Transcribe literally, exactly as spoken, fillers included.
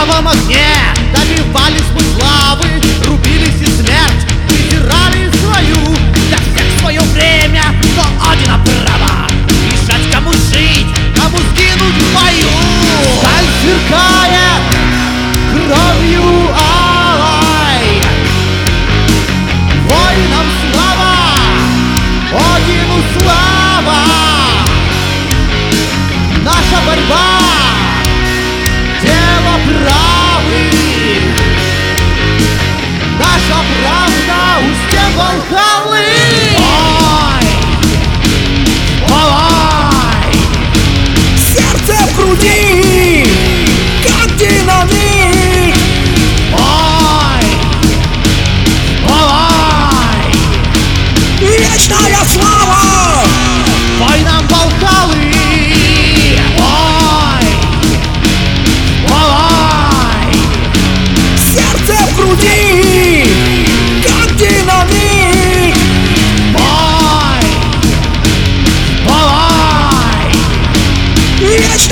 кровавом огне добивались мы славы, рубились и смерть презирали свою. Для всех свое время, но один право решать, кому жить, кому сгинуть в бою. Сталь сверкает кровью алой, воинам слава, Одину слава. Наша борьба — дело правы, наша правда у стен Валхаллы. Ой, ой, сердце в груди, как динамит. ой, ой, Вечная слава воинам Валхаллы. Ой, ой, сердце в груди, как динамит. ой, ой, Вечная